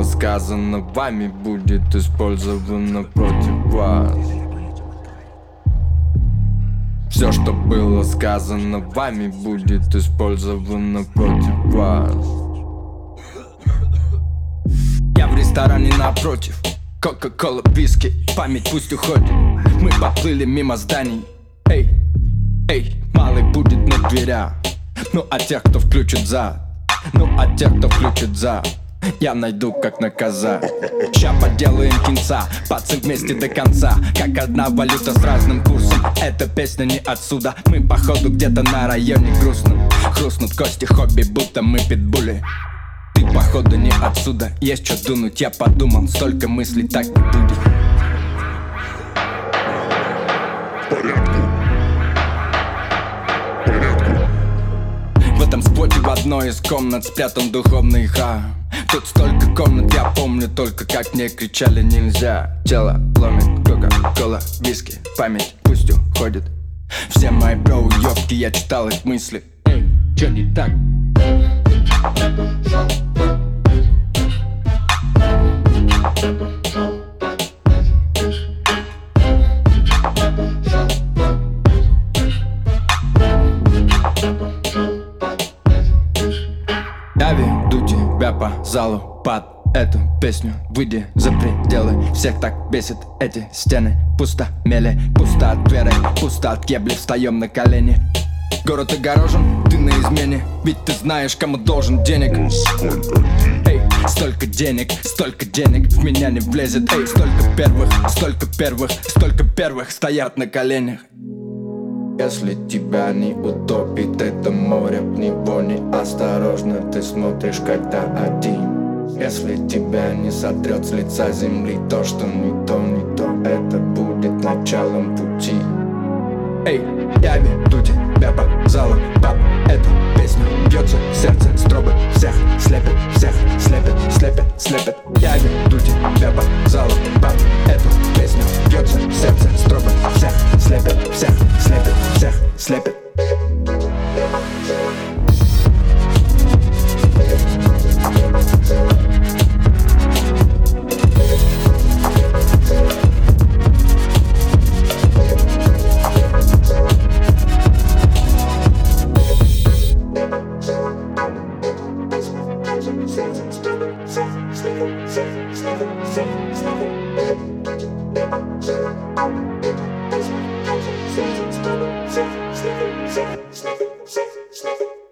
сказано вами, будет использовано против вас. Все, что было сказано вами, будет использовано против вас. Я в ресторане напротив, кока-кола, виски, память пусть уходит. Мы поплыли мимо зданий. Эй, эй, малый будет на дверях. Ну а тех, кто включит зад, ну а тех, кто включит зад, я найду, как наказать. Ща поделаем кинца, пацан вместе до конца. Как одна валюта с разным курсом. Эта песня не отсюда. Мы походу где-то на районе грустном. Хрустнут кости, хобби, будто мы питбули. Ты походу не отсюда. Есть что дунуть, я подумал. Столько мыслей так не будет. В этом споте в одной из комнат спрятан духовный храм. Тут столько комнат, я помню только как мне кричали нельзя. Тело ломит, кока-кола, виски, память пусть уходит. Все мои броу-ёбки, я читал их мысли. Эй, чё не так? Я веду тебя по залу под эту песню. Выйди за пределы, всех так бесит эти стены. Пусто мели, пусто от веры, пусто от кебли, встаем на колени. Город огорожен, ты на измене, ведь ты знаешь, кому должен денег. Эй, столько денег в меня не влезет. Эй, столько первых стоят на коленях. Если тебя не утопит это море, в него неосторожно ты смотришь, когда один. Если тебя не сотрет с лица земли то, что не то, это будет началом пути. Эй, я веду тебя по залу под эту песню. Бьется сердце, стробы всех слепят, слепят. Я веду тебя по залу под эту песню. Бьется сердце, стробы всех слепят, слепят. Snap it.